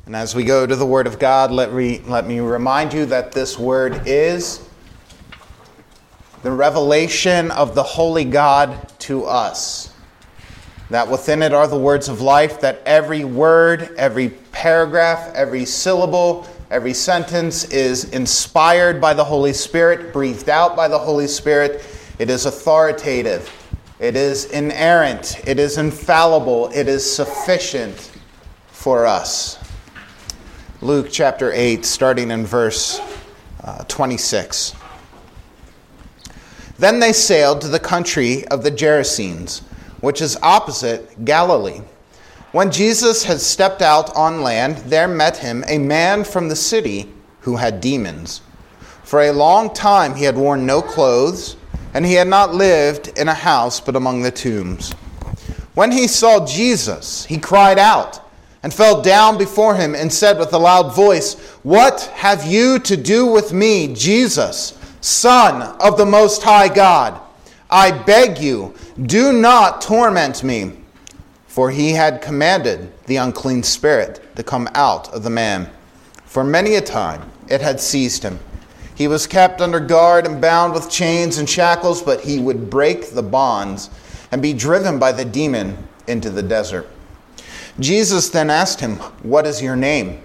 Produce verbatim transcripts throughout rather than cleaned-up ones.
And as we go to the Word of God, let me, let me remind you that this Word is the revelation of the Holy God to us. That within it are the words of life, that every word, every paragraph, every syllable, every sentence is inspired by the Holy Spirit, breathed out by the Holy Spirit. It is authoritative. It is inerrant. It is infallible. It is sufficient for us. Luke chapter eight, starting in verse uh, twenty-six. Then they sailed to the country of the Gerasenes, which is opposite Galilee. When Jesus had stepped out on land, there met him a man from the city who had demons. For a long time he had worn no clothes, and he had not lived in a house but among the tombs. When he saw Jesus, he cried out and fell down before him and said with a loud voice, "What have you to do with me, Jesus, Son of the Most High God? I beg you, do not torment me." For he had commanded the unclean spirit to come out of the man. For many a time it had seized him. He was kept under guard and bound with chains and shackles, but he would break the bonds and be driven by the demon into the desert. Jesus then asked him, "What is your name?"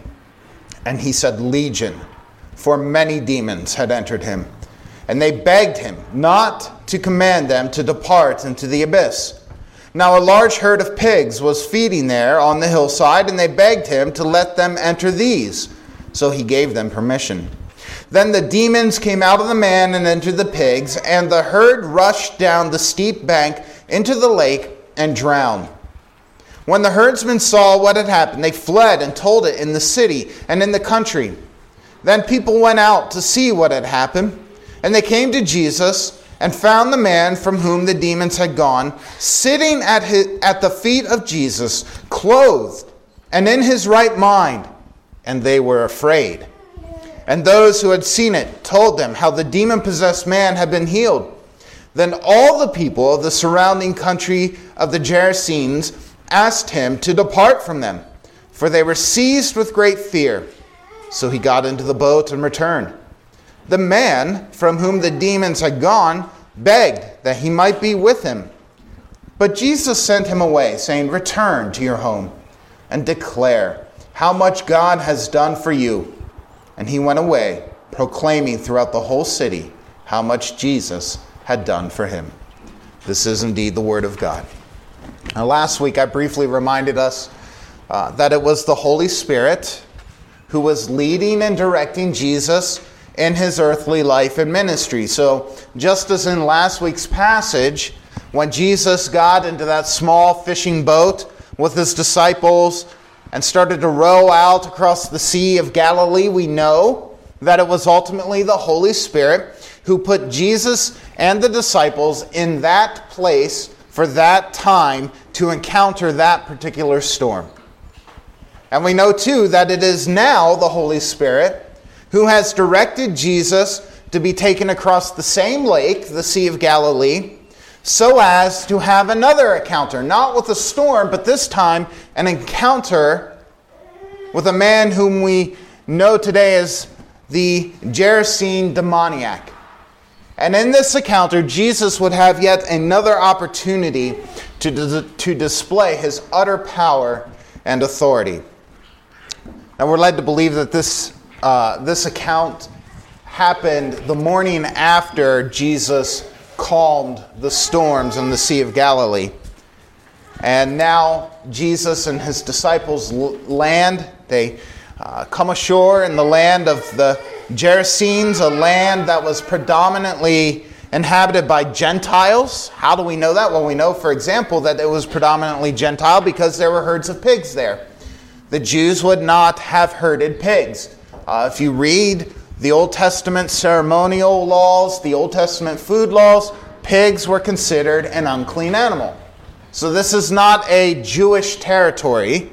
And he said, "Legion," for many demons had entered him. And they begged him not to command them to depart into the abyss. Now a large herd of pigs was feeding there on the hillside, and they begged him to let them enter these. So he gave them permission. Then the demons came out of the man and entered the pigs, and the herd rushed down the steep bank into the lake and drowned. When the herdsmen saw what had happened, they fled and told it in the city and in the country. Then people went out to see what had happened, and they came to Jesus and found the man from whom the demons had gone, sitting at his, at the feet of Jesus, clothed and in his right mind, and they were afraid. And those who had seen it told them how the demon-possessed man had been healed. Then all the people of the surrounding country of the Gerasenes asked him to depart from them, for they were seized with great fear. So he got into the boat and returned. The man from whom the demons had gone begged that he might be with him. But Jesus sent him away, saying, "Return to your home and declare how much God has done for you." And he went away, proclaiming throughout the whole city how much Jesus had done for him. This is indeed the word of God. Now, last week I briefly reminded us uh, that it was the Holy Spirit who was leading and directing Jesus in his earthly life and ministry. So just as in last week's passage, when Jesus got into that small fishing boat with his disciples and started to row out across the Sea of Galilee, we know that it was ultimately the Holy Spirit who put Jesus and the disciples in that place for that time to encounter that particular storm. And we know too that it is now the Holy Spirit who has directed Jesus to be taken across the same lake, the Sea of Galilee, so as to have another encounter, not with a storm, but this time an encounter with a man whom we know today as the Gerasene demoniac. And in this encounter, Jesus would have yet another opportunity to, to display his utter power and authority. Now we're led to believe that this uh, this account happened the morning after Jesus calmed the storms in the Sea of Galilee. And now Jesus and his disciples land. They uh, come ashore in the land of the Gerasenes, a land that was predominantly inhabited by Gentiles. How do we know that? Well, we know, for example, that it was predominantly Gentile because there were herds of pigs there. The Jews would not have herded pigs. Uh, if you read the Old Testament ceremonial laws, the Old Testament food laws, pigs were considered an unclean animal. So this is not a Jewish territory.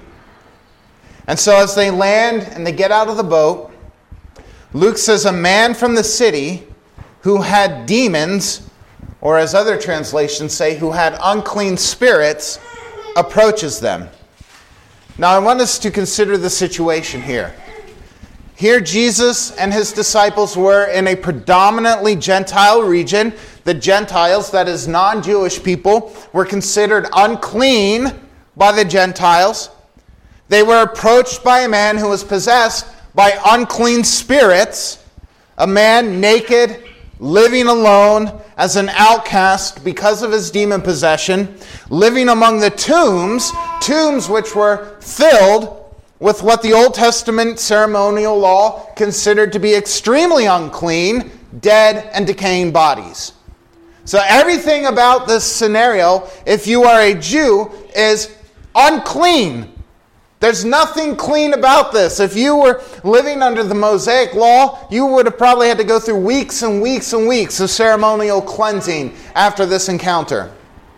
And so as they land and they get out of the boat, Luke says a man from the city who had demons, or as other translations say, who had unclean spirits, approaches them. Now I want us to consider the situation here. Here Jesus and his disciples were in a predominantly Gentile region. The Gentiles, that is non-Jewish people, were considered unclean by the Gentiles. They were approached by a man who was possessed by unclean spirits, a man naked, living alone as an outcast because of his demon possession, living among the tombs, tombs which were filled with what the Old Testament ceremonial law considered to be extremely unclean, dead and decaying bodies. So everything about this scenario, if you are a Jew, is unclean. There's nothing clean about this. If you were living under the Mosaic law, you would have probably had to go through weeks and weeks and weeks of ceremonial cleansing after this encounter.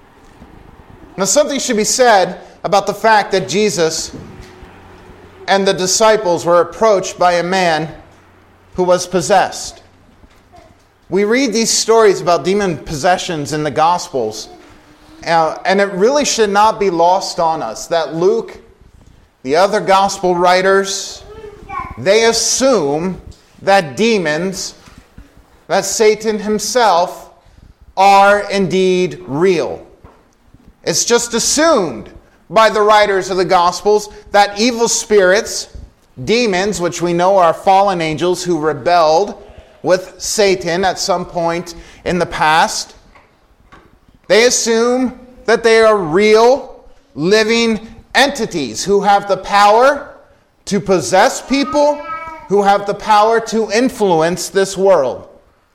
Now something should be said about the fact that Jesus and the disciples were approached by a man who was possessed. We read these stories about demon possessions in the Gospels, uh, and it really should not be lost on us that Luke, the other Gospel writers, they assume that demons, that Satan himself, are indeed real. It's just assumed by the writers of the Gospels that evil spirits, demons, which we know are fallen angels who rebelled with Satan at some point in the past, they assume that they are real, living entities who have the power to possess people, who have the power to influence this world.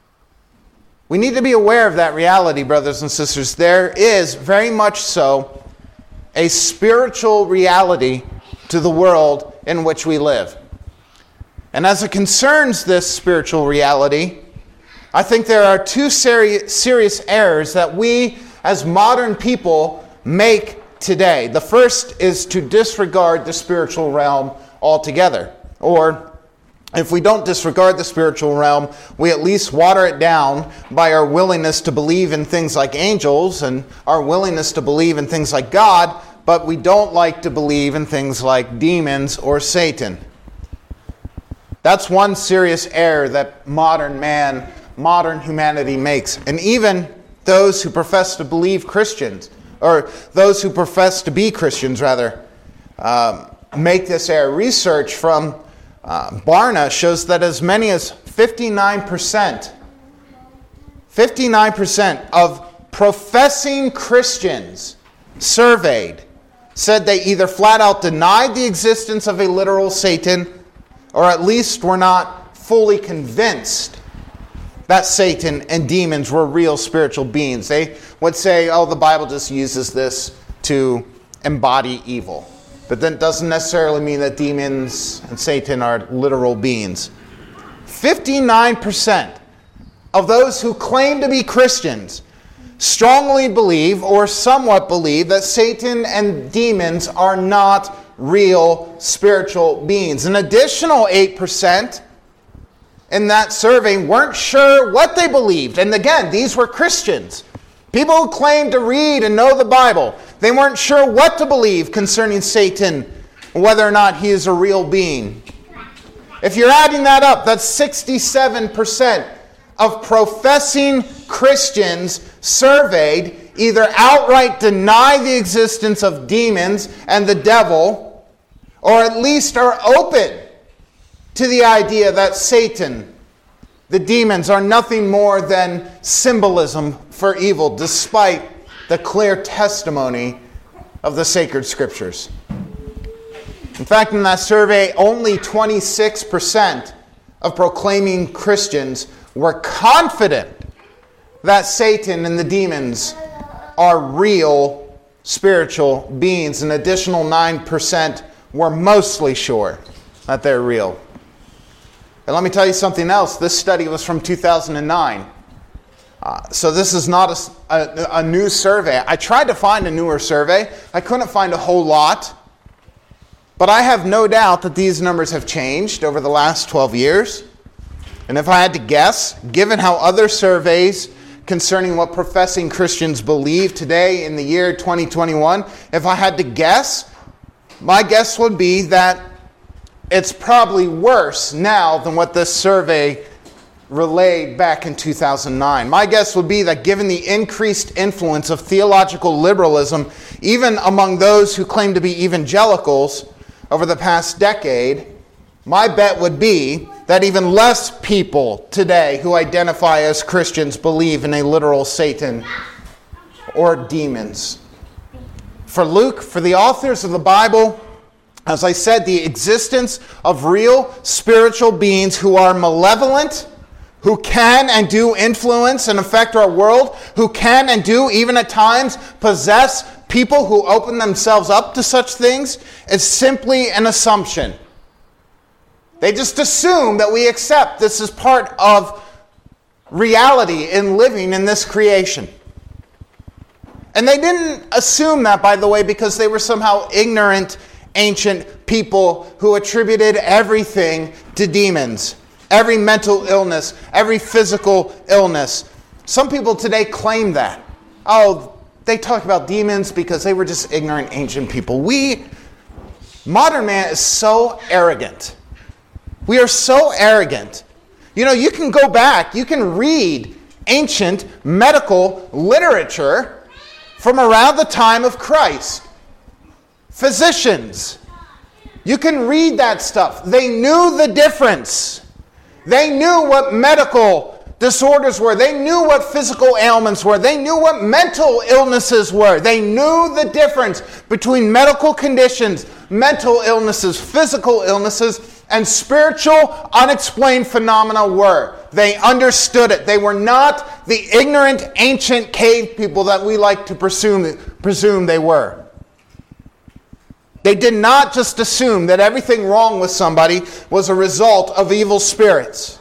We need to be aware of that reality, brothers and sisters. There is very much so a spiritual reality to the world in which we live. And as it concerns this spiritual reality, I think there are two seri- serious errors that we as modern people make today. The first is to disregard the spiritual realm altogether. Or if we don't disregard the spiritual realm, we at least water it down by our willingness to believe in things like angels and our willingness to believe in things like God, but we don't like to believe in things like demons or Satan. That's one serious error that modern man, modern humanity makes. And even those who profess to believe Christians, or those who profess to be Christians, rather, um, make this error. Research from uh, Barna shows that as many as fifty-nine percent, fifty-nine percent of professing Christians surveyed said they either flat out denied the existence of a literal Satan, or at least were not fully convinced that Satan and demons were real spiritual beings. They would say, oh, the Bible just uses this to embody evil. But that doesn't necessarily mean that demons and Satan are literal beings. fifty-nine percent of those who claim to be Christians strongly believe or somewhat believe that Satan and demons are not real spiritual beings. An additional eight percent in that survey weren't sure what they believed. And again, these were Christians. People who claimed to read and know the Bible. They weren't sure what to believe concerning Satan, whether or not he is a real being. If you're adding that up, that's sixty-seven percent of professing Christians surveyed either outright deny the existence of demons and the devil, or at least are open to the idea that Satan, the demons, are nothing more than symbolism for evil, despite the clear testimony of the sacred scriptures. In fact, in that survey, only twenty-six percent of proclaiming Christians were confident that Satan and the demons are real spiritual beings. An additional nine percent were mostly sure that they're real. And let me tell you something else. This study was from two thousand nine. Uh, so this is not a, a, a new survey. I tried to find a newer survey. I couldn't find a whole lot. But I have no doubt that these numbers have changed over the last twelve years. And if I had to guess, given how other surveys concerning what professing Christians believe today in the year twenty twenty-one, if I had to guess, my guess would be that it's probably worse now than what this survey relayed back in two thousand nine. My guess would be that given the increased influence of theological liberalism, even among those who claim to be evangelicals over the past decade, my bet would be that even less people today who identify as Christians believe in a literal Satan or demons. For Luke, for the authors of the Bible, as I said, the existence of real spiritual beings who are malevolent, who can and do influence and affect our world, who can and do even at times possess people who open themselves up to such things, is simply an assumption. They just assume that we accept this is part of reality in living in this creation. And they didn't assume that, by the way, because they were somehow ignorant, ancient people who attributed everything to demons. Every mental illness, every physical illness. Some people today claim that. Oh, they talk about demons because they were just ignorant, ancient people. We, modern man is so arrogant. We are so arrogant. You know, you can go back, you can read ancient medical literature from around the time of Christ. Physicians, you can read that stuff. They knew the difference. They knew what medical disorders were. They knew what physical ailments were. They knew what mental illnesses were. They knew the difference between medical conditions, mental illnesses, physical illnesses, and spiritual unexplained phenomena were. They understood it. They were not the ignorant ancient cave people that we like to presume, presume they were. They did not just assume that everything wrong with somebody was a result of evil spirits.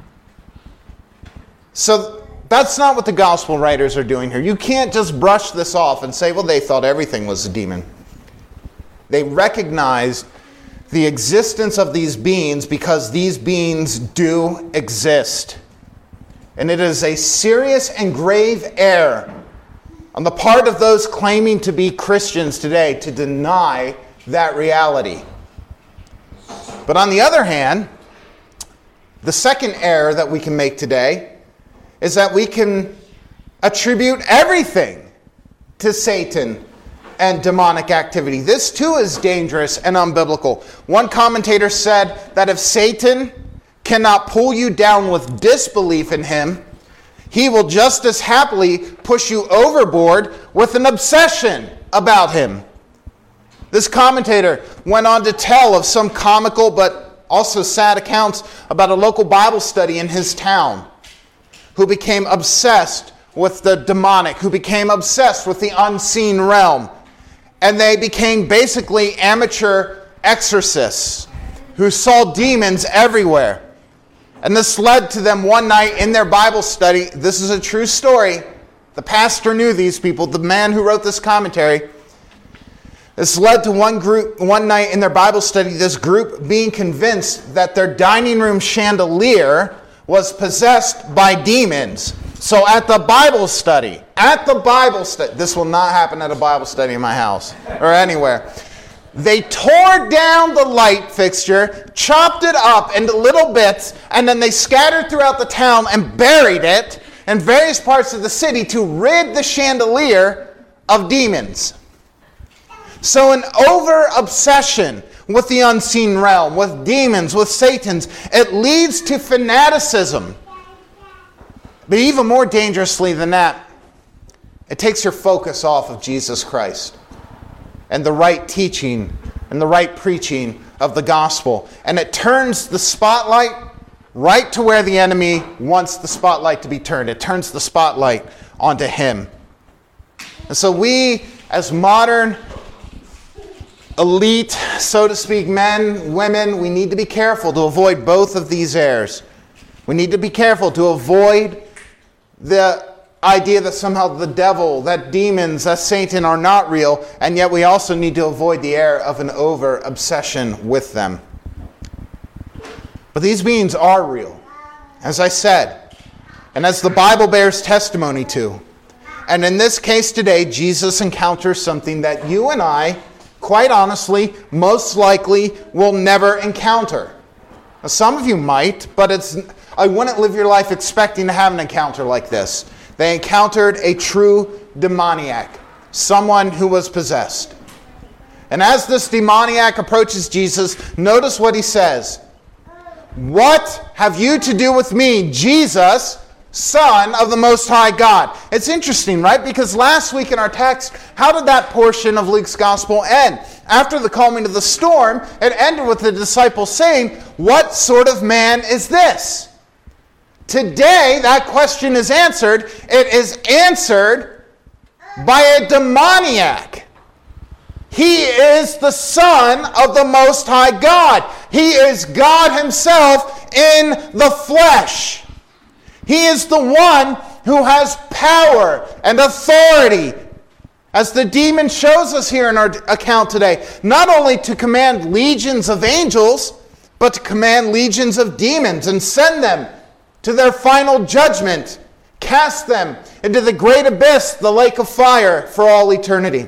So that's not what the gospel writers are doing here. You can't just brush this off and say, well, they thought everything was a demon. They recognized the existence of these beings because these beings do exist. And it is a serious and grave error on the part of those claiming to be Christians today to deny that reality. But on the other hand, the second error that we can make today is that we can attribute everything to Satan and demonic activity. This too is dangerous and unbiblical. One commentator said that if Satan cannot pull you down with disbelief in him, he will just as happily push you overboard with an obsession about him. This commentator went on to tell of some comical but also sad accounts about a local Bible study in his town who became obsessed with the demonic, who became obsessed with the unseen realm. And they became basically amateur exorcists who saw demons everywhere. And this led to them one night in their Bible study. This is a true story. The pastor knew these people, the man who wrote this commentary. This led to one group, one night in their Bible study, this group being convinced that their dining room chandelier was possessed by demons. So at the Bible study, at the Bible study, this will not happen at a Bible study in my house or anywhere. They tore down the light fixture, chopped it up into little bits, and then they scattered throughout the town and buried it in various parts of the city to rid the chandelier of demons. So an over-obsession with the unseen realm, with demons, with Satans, it leads to fanaticism. But even more dangerously than that, it takes your focus off of Jesus Christ and the right teaching and the right preaching of the gospel. And it turns the spotlight right to where the enemy wants the spotlight to be turned. It turns the spotlight onto him. And so we, as modern elite, so to speak, men, women, we need to be careful to avoid both of these errors. We need to be careful to avoid the idea that somehow the devil, that demons, that Satan are not real, and yet we also need to avoid the error of an over-obsession with them. But these beings are real, as I said, and as the Bible bears testimony to. And in this case today, Jesus encounters something that you and I quite honestly, most likely will never encounter. Now, some of you might, but it's I wouldn't live your life expecting to have an encounter like this. They encountered a true demoniac, someone who was possessed. And as this demoniac approaches Jesus, notice what he says. "What have you to do with me, Jesus, Son of the Most High God?" It's interesting, right? Because last week in our text, how did that portion of Luke's gospel end? After the calming of the storm, it ended with the disciples saying, "What sort of man is this?" Today, that question is answered. It is answered by a demoniac. He is the Son of the Most High God. He is God himself in the flesh. He is the one who has power and authority, as the demon shows us here in our account today, not only to command legions of angels, but to command legions of demons and send them to their final judgment, cast them into the great abyss, the lake of fire, for all eternity.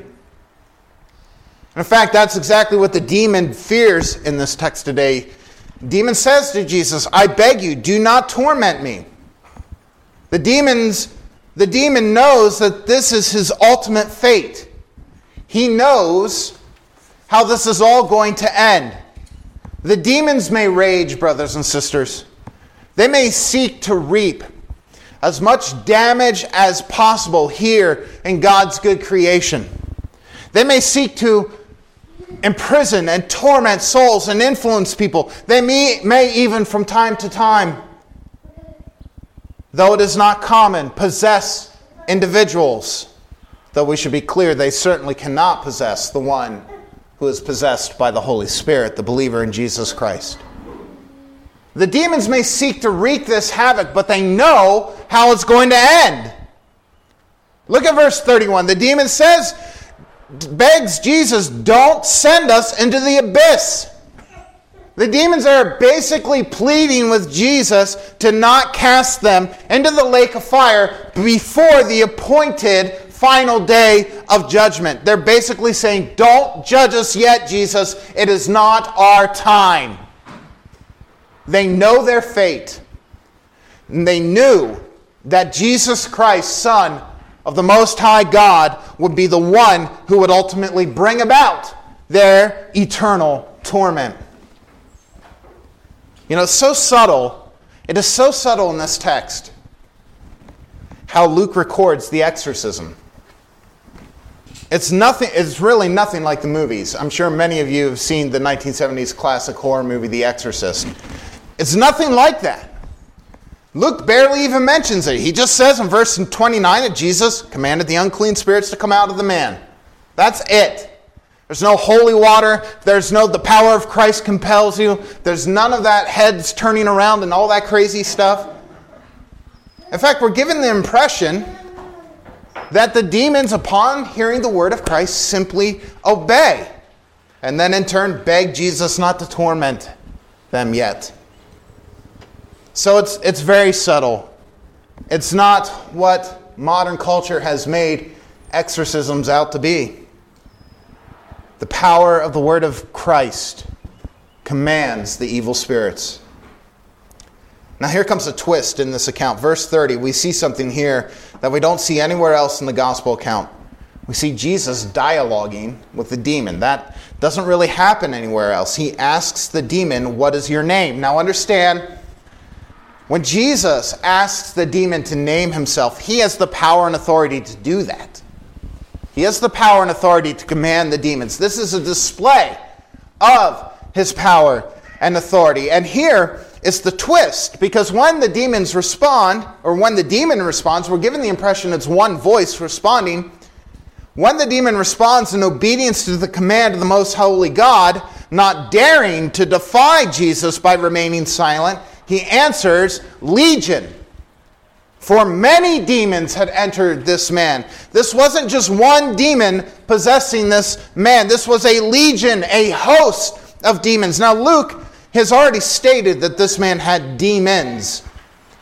In fact, that's exactly what the demon fears in this text today. The demon says to Jesus, "I beg you, do not torment me." The demons, the demon knows that this is his ultimate fate. He knows how this is all going to end. The demons may rage, brothers and sisters. They may seek to reap as much damage as possible here in God's good creation. They may seek to imprison and torment souls and influence people. They may, may even from time to time, though it is not common, possess individuals. Though we should be clear, they certainly cannot possess the one who is possessed by the Holy Spirit, the believer in Jesus Christ. The demons may seek to wreak this havoc, but they know how it's going to end. Look at verse thirty-one. The demon says, begs Jesus, "Don't send us into the abyss." The demons are basically pleading with Jesus to not cast them into the lake of fire before the appointed final day of judgment. They're basically saying, "Don't judge us yet, Jesus. It is not our time." They know their fate. And they knew that Jesus Christ, Son of the Most High God, would be the one who would ultimately bring about their eternal torment. You know, it's so subtle. It is so subtle in this text how Luke records the exorcism. It's nothing. It's really nothing like the movies. I'm sure many of you have seen the nineteen seventies classic horror movie, The Exorcist. It's nothing like that. Luke barely even mentions it. He just says in verse twenty-nine that Jesus commanded the unclean spirits to come out of the man. That's it. There's no holy water. There's no the power of Christ compels you. There's none of that heads turning around and all that crazy stuff. In fact, we're given the impression that the demons, upon hearing the word of Christ, simply obey. And then in turn beg Jesus not to torment them yet. So it's it's very subtle. It's not what modern culture has made exorcisms out to be. The power of the word of Christ commands the evil spirits. Now here comes a twist in this account. Verse thirty, we see something here that we don't see anywhere else in the gospel account. We see Jesus dialoguing with the demon. That doesn't really happen anywhere else. He asks the demon, "What is your name?" Now understand, when Jesus asks the demon to name himself, he has the power and authority to do that. He has the power and authority to command the demons. This is a display of his power and authority. And here is the twist, because when the demons respond, or when the demon responds, we're given the impression it's one voice responding. When the demon responds in obedience to the command of the most holy God, not daring to defy Jesus by remaining silent, he answers, "Legion." For many demons had entered this man. This wasn't just one demon possessing this man. This was a legion, a host of demons. Now Luke has already stated that this man had demons.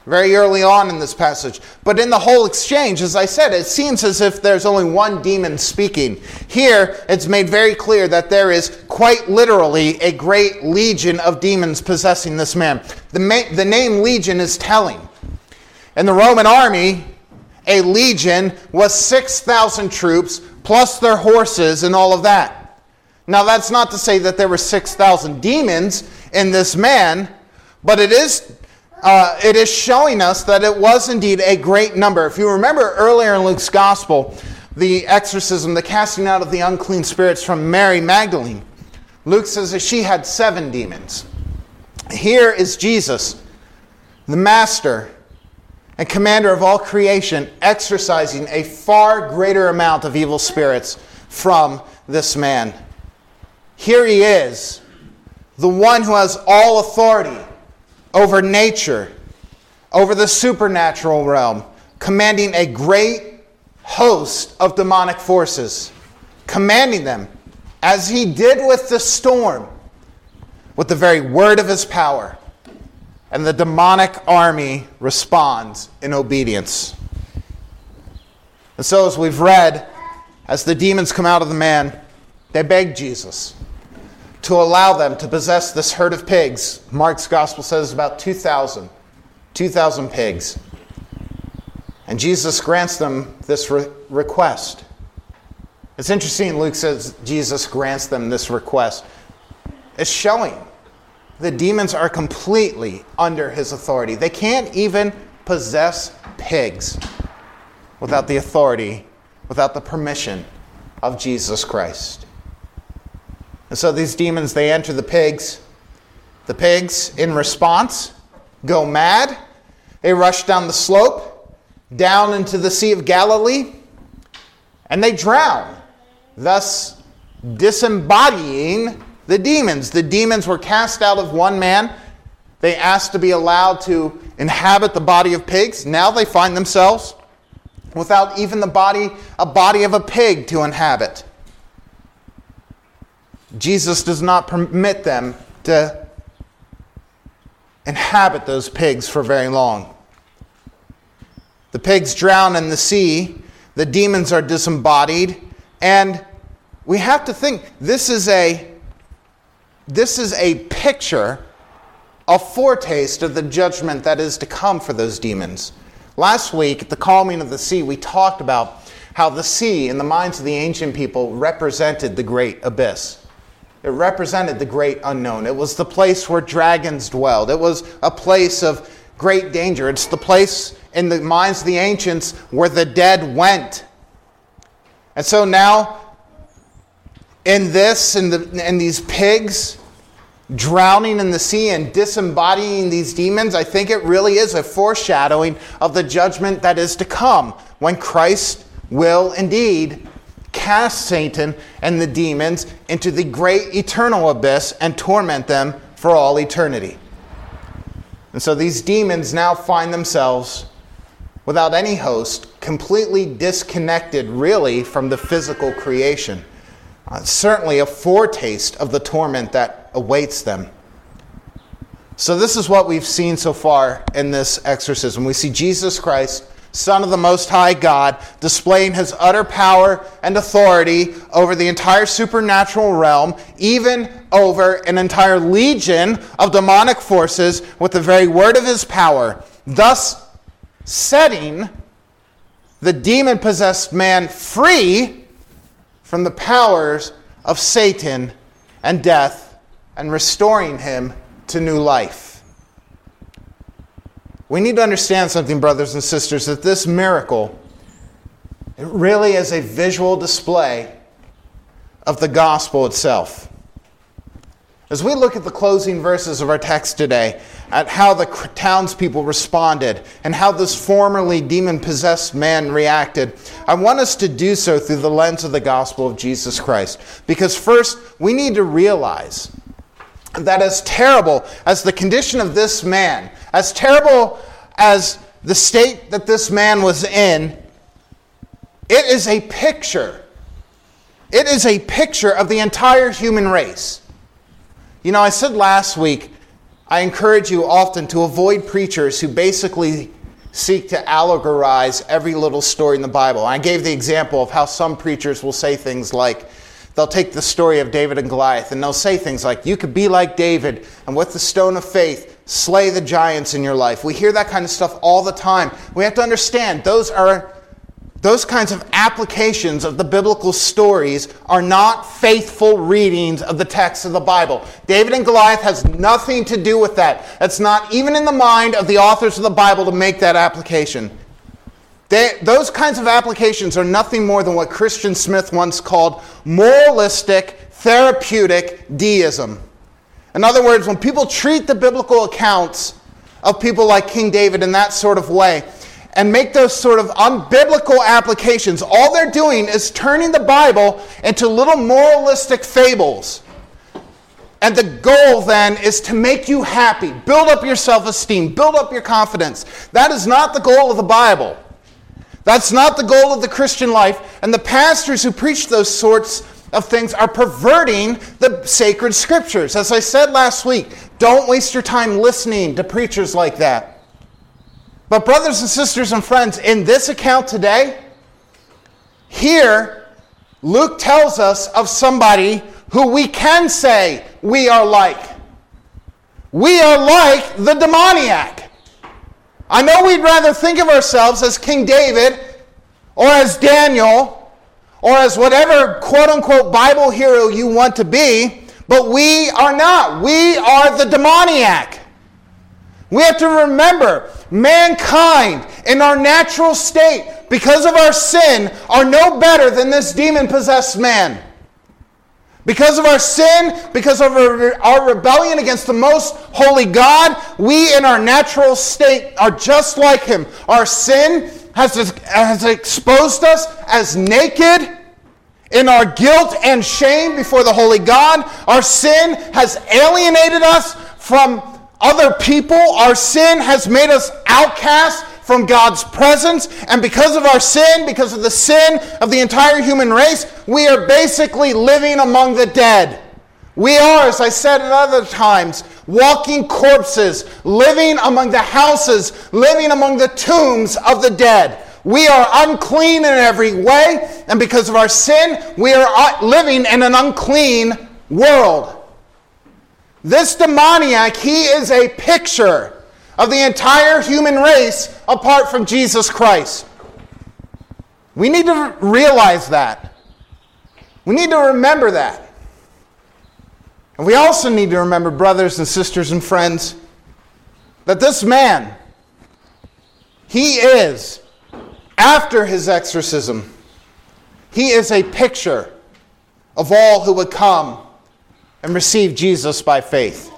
very early on in this passage. But in the whole exchange, as I said, it seems as if there's only one demon speaking. Here, it's made very clear that there is quite literally a great legion of demons possessing this man. The, ma- the name legion is telling. In the Roman army, a legion was six thousand troops, plus their horses and all of that. Now, that's not to say that there were six thousand demons in this man, but it is Uh, it is showing us that it was indeed a great number. If you remember earlier in Luke's gospel, the exorcism, the casting out of the unclean spirits from Mary Magdalene, Luke says that she had seven demons. Here is Jesus, the master and commander of all creation, exorcising a far greater amount of evil spirits from this man. Here he is, the one who has all authority over nature, over the supernatural realm, commanding a great host of demonic forces, commanding them, as he did with the storm, with the very word of his power. And the demonic army responds in obedience. And so as we've read, as the demons come out of the man, they beg Jesus to allow them to possess this herd of pigs. Mark's gospel says about two thousand. two thousand pigs. And Jesus grants them this re- request. It's interesting, Luke says Jesus grants them this request. It's showing the demons are completely under his authority. They can't even possess pigs without the authority, without the permission of Jesus Christ. And so these demons, they enter the pigs. The pigs, in response, go mad. They rush down the slope, down into the Sea of Galilee, and they drown, thus disembodying the demons. The demons were cast out of one man. They asked to be allowed to inhabit the body of pigs. Now they find themselves without even the body, a body of a pig to inhabit. Jesus does not permit them to inhabit those pigs for very long. The pigs drown in the sea. The demons are disembodied. And we have to think, this is a, this is a picture, a foretaste of the judgment that is to come for those demons. Last week, at the calming of the sea, we talked about how the sea, in the minds of the ancient people, represented the great abyss. It represented the great unknown. It was the place where dragons dwelled. It was a place of great danger. It's the place in the minds of the ancients where the dead went. And so now, in this, in, the, in these pigs drowning in the sea and disembodying these demons, I think it really is a foreshadowing of the judgment that is to come when Christ will indeed cast Satan and the demons into the great eternal abyss and torment them for all eternity. And so these demons now find themselves without any host, completely disconnected really from the physical creation. Uh, certainly a foretaste of the torment that awaits them. So this is what we've seen so far in this exorcism. We see Jesus Christ, Son of the Most High God, displaying his utter power and authority over the entire supernatural realm, even over an entire legion of demonic forces with the very word of his power, thus setting the demon-possessed man free from the powers of Satan and death and restoring him to new life. We need to understand something, brothers and sisters, that this miracle, it really is a visual display of the gospel itself. As we look at the closing verses of our text today, at how the townspeople responded and how this formerly demon-possessed man reacted, I want us to do so through the lens of the gospel of Jesus Christ. Because first, we need to realize that as terrible as the condition of this man, as terrible as the state that this man was in, it is a picture. It is a picture of the entire human race. You know, I said last week, I encourage you often to avoid preachers who basically seek to allegorize every little story in the Bible. I gave the example of how some preachers will say things like, they'll take the story of David and Goliath and they'll say things like, you could be like David and with the stone of faith, slay the giants in your life. We hear that kind of stuff all the time. We have to understand those are those kinds of applications of the biblical stories are not faithful readings of the text of the Bible. David and Goliath has nothing to do with that. It's not even in the mind of the authors of the Bible to make that application. They, those kinds of applications are nothing more than what Christian Smith once called moralistic, therapeutic deism. In other words, when people treat the biblical accounts of people like King David in that sort of way and make those sort of unbiblical applications, all they're doing is turning the Bible into little moralistic fables. And the goal then is to make you happy, build up your self-esteem, build up your confidence. That is not the goal of the Bible. That's not the goal of the Christian life. And the pastors who preach those sorts of things are perverting the sacred scriptures. As I said last week, don't waste your time listening to preachers like that. But brothers and sisters and friends, in this account today, here, Luke tells us of somebody who we can say we are like. We are like the demoniac. I know we'd rather think of ourselves as King David or as Daniel or as whatever quote-unquote Bible hero you want to be, but we are not. We are the demoniac. We have to remember, mankind in our natural state, because of our sin, are no better than this demon-possessed man. Because of our sin, because of our rebellion against the most holy God, we in our natural state are just like him. Our sin has, has exposed us as naked in our guilt and shame before the holy God. Our sin has alienated us from other people. Our sin has made us outcasts from God's presence. And because of our sin, because of the sin of the entire human race, we are basically living among the dead. We are, as I said at other times, walking corpses, living among the houses, living among the tombs of the dead. We are unclean in every way, and because of our sin, we are living in an unclean world. This demoniac, he is a picture of the entire human race apart from Jesus Christ. We need to realize that. We need to remember that. And we also need to remember, brothers and sisters and friends, that this man, he is, after his exorcism, he is a picture of all who would come and receive Jesus by faith.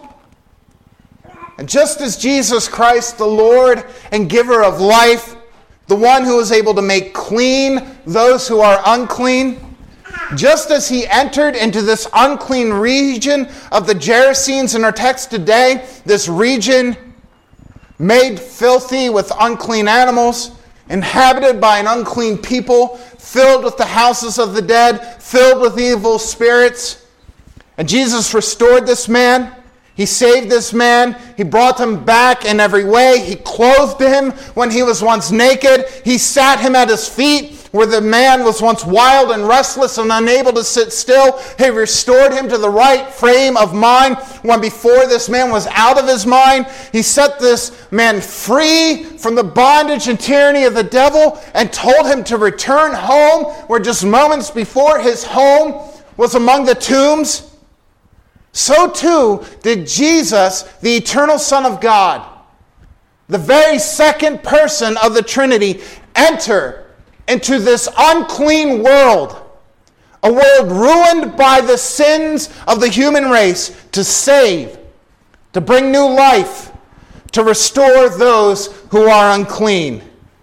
And just as Jesus Christ, the Lord and giver of life, the one who is able to make clean those who are unclean, just as he entered into this unclean region of the Gerasenes in our text today, this region made filthy with unclean animals, inhabited by an unclean people, filled with the houses of the dead, filled with evil spirits. And Jesus restored this man. He saved this man. He brought him back in every way. He clothed him when he was once naked. He sat him at his feet where the man was once wild and restless and unable to sit still. He restored him to the right frame of mind when before this man was out of his mind. He set this man free from the bondage and tyranny of the devil and told him to return home, where just moments before his home was among the tombs. So too did Jesus, the eternal Son of God, the very second person of the Trinity, enter into this unclean world, a world ruined by the sins of the human race, to save, to bring new life, to restore those who are unclean.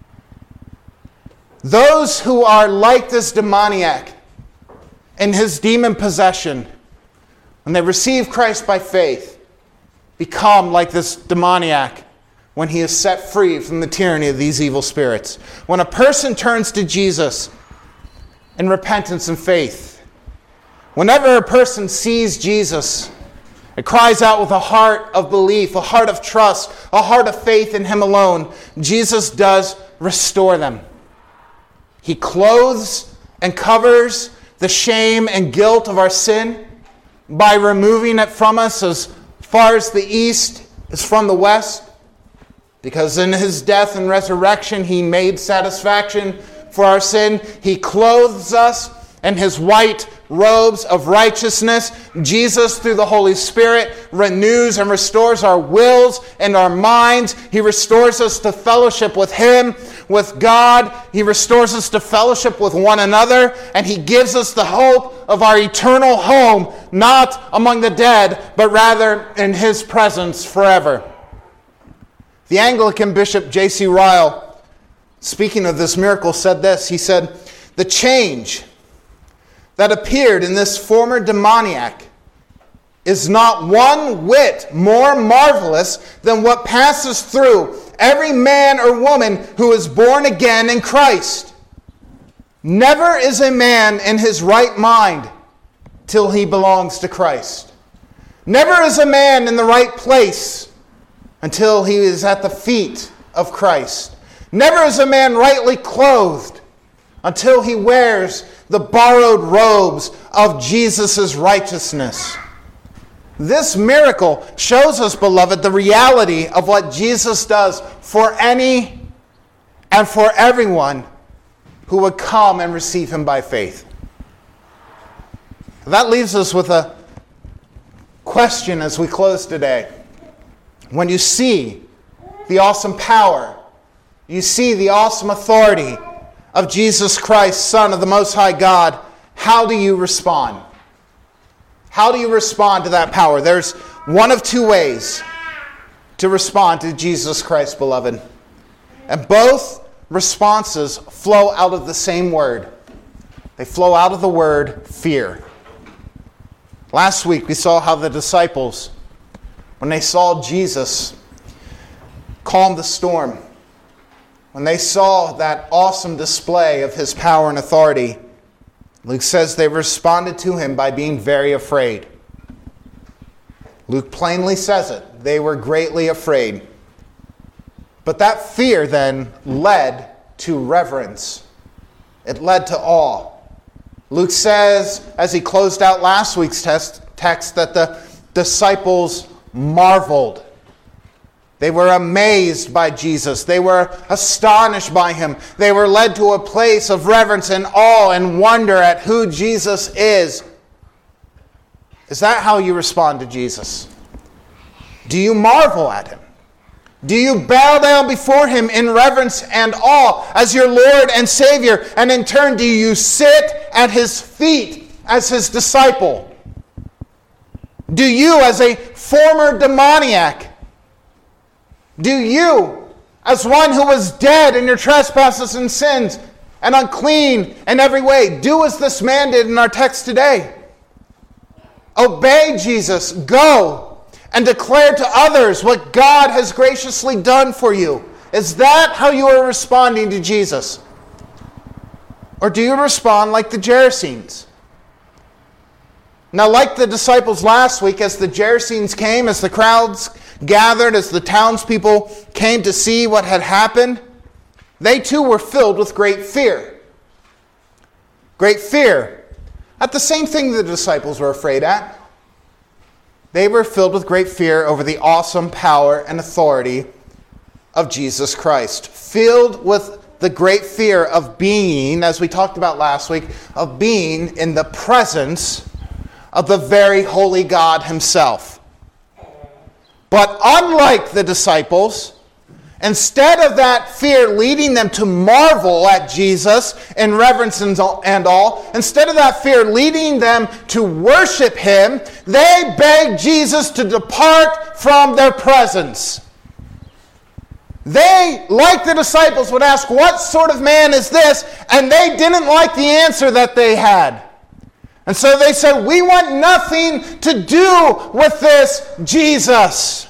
Those who are like this demoniac in his demon possession, when they receive Christ by faith, become like this demoniac when he is set free from the tyranny of these evil spirits. When a person turns to Jesus in repentance and faith, whenever a person sees Jesus It cries out with a heart of belief, a heart of trust, a heart of faith in Him alone. Jesus does restore them. He clothes and covers the shame and guilt of our sin by removing it from us as far as the east is from the west. Because in His death and resurrection, He made satisfaction for our sin. He clothes us in His white robes of righteousness. Jesus, through the Holy Spirit, renews and restores our wills and our minds. He restores us to fellowship with Him, with God. He restores us to fellowship with one another. And He gives us the hope of our eternal home, not among the dead, but rather in His presence forever. The Anglican Bishop J C Ryle, speaking of this miracle, said this. He said, "The change that appeared in this former demoniac is not one whit more marvelous than what passes through every man or woman who is born again in Christ. Never is a man in his right mind till he belongs to Christ. Never is a man in the right place until he is at the feet of Christ. Never is a man rightly clothed until he wears the borrowed robes of Jesus' righteousness." This miracle shows us, beloved, the reality of what Jesus does for any and for everyone who would come and receive Him by faith. That leaves us with a question as we close today. When you see the awesome power, you see the awesome authority of Jesus Christ, Son of the Most High God, how do you respond? How do you respond to that power? There's one of two ways to respond to Jesus Christ, beloved. And both responses flow out of the same word. They flow out of the word fear. Last week we saw how the disciples, when they saw Jesus calm the storm, when they saw that awesome display of His power and authority, Luke says they responded to Him by being very afraid. Luke plainly says it. They were greatly afraid. But that fear then led to reverence. It led to awe. Luke says, as he closed out last week's text, text that the disciples marveled. They were amazed by Jesus. They were astonished by Him. They were led to a place of reverence and awe and wonder at who Jesus is. Is that how you respond to Jesus? Do you marvel at Him? Do you bow down before Him in reverence and awe as your Lord and Savior? And in turn, do you sit at His feet as His disciple? Do you, as a former demoniac, do you, as one who was dead in your trespasses and sins and unclean in every way, do as this man did in our text today? Obey Jesus. Go and declare to others what God has graciously done for you. Is that how you are responding to Jesus? Or do you respond like the Gerasenes? Now, like the disciples last week, as the Gerasenes came, as the crowds gathered, as the townspeople came to see what had happened, they too were filled with great fear. Great fear at the same thing the disciples were afraid at. They were filled with great fear over the awesome power and authority of Jesus Christ. Filled with the great fear of being, as we talked about last week, of being in the presence of the very holy God Himself. But unlike the disciples, instead of that fear leading them to marvel at Jesus in reverence and all, instead of that fear leading them to worship Him, they begged Jesus to depart from their presence. They, like the disciples, would ask, "What sort of man is this?" And they didn't like the answer that they had. And so they said, "We want nothing to do with this Jesus."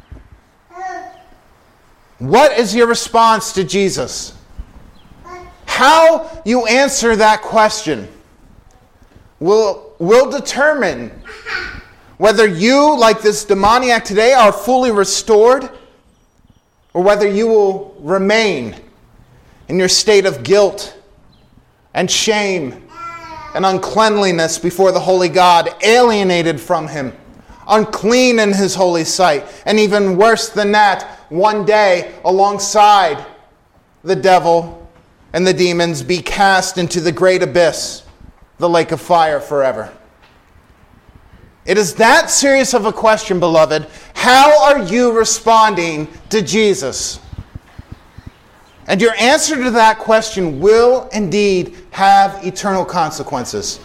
What is your response to Jesus? How you answer that question will, will determine Whether you, like this demoniac today, are fully restored, or whether you will remain in your state of guilt and shame and uncleanliness before the holy God, alienated from him, unclean in his holy sight, and even worse than that, one day alongside the devil and the demons, be cast into the great abyss, the lake of fire forever. It is that serious of a question, beloved. How are you responding to Jesus? And your answer to that question will indeed have eternal consequences.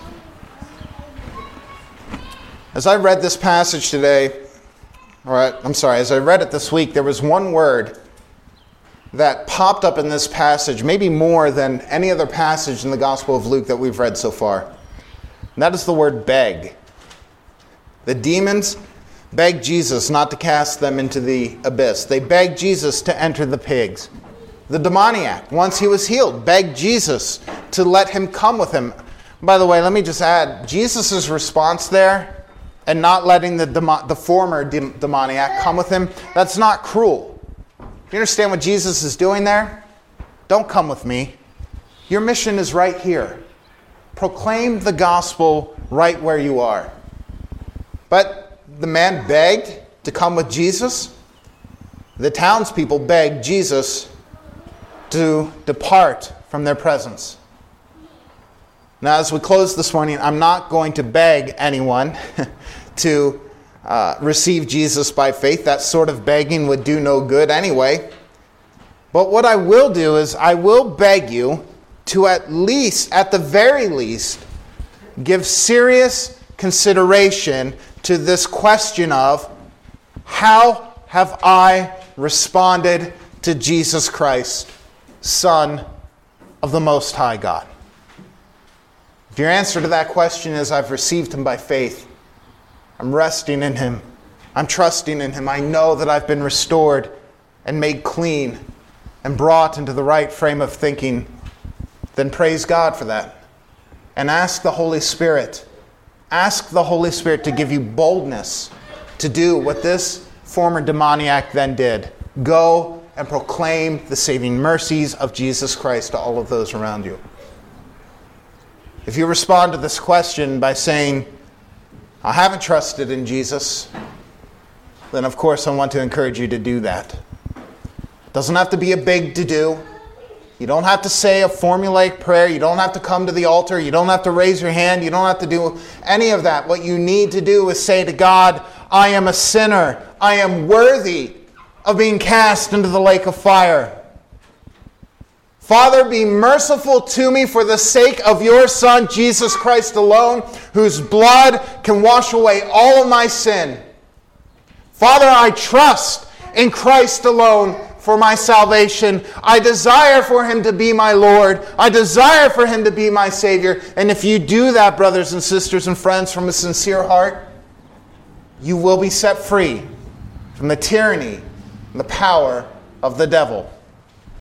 As I read this passage today, or I'm sorry, as I read it this week, there was one word that popped up in this passage, maybe more than any other passage in the Gospel of Luke that we've read so far. And that is the word beg. The demons begged Jesus not to cast them into the abyss. They begged Jesus to enter the pigs. The demoniac, once he was healed, begged Jesus to let him come with him. By the way, let me just add, Jesus' response there, and not letting the demo- the former de- demoniac come with him, that's not cruel. You understand what Jesus is doing there? Don't come with me. Your mission is right here. Proclaim the gospel right where you are. But the man begged to come with Jesus. The townspeople begged Jesus to depart from their presence. Now, as we close this morning, I'm not going to beg anyone to uh, receive Jesus by faith. That sort of begging would do no good anyway. But what I will do is I will beg you to at least, at the very least, give serious consideration to this question of, how have I responded to Jesus Christ, Son of the Most High God? If your answer to that question is, I've received him by faith, I'm resting in him, I'm trusting in him, I know that I've been restored and made clean and brought into the right frame of thinking, then praise God for that. And ask the Holy Spirit, ask the Holy Spirit to give you boldness to do what this former demoniac then did. Go and proclaim the saving mercies of Jesus Christ to all of those around you. If you respond to this question by saying, I haven't trusted in Jesus, then of course I want to encourage you to do that. It doesn't have to be a big to-do. You don't have to say a formulaic prayer. You don't have to come to the altar. You don't have to raise your hand. You don't have to do any of that. What you need to do is say to God, I am a sinner. I am worthy of being cast into the lake of fire. Father, be merciful to me for the sake of your Son, Jesus Christ alone, whose blood can wash away all of my sin. Father, I trust in Christ alone for my salvation. I desire for him to be my Lord. I desire for him to be my Savior. And if you do that, brothers and sisters and friends, from a sincere heart, you will be set free from the tyranny and the power of the devil.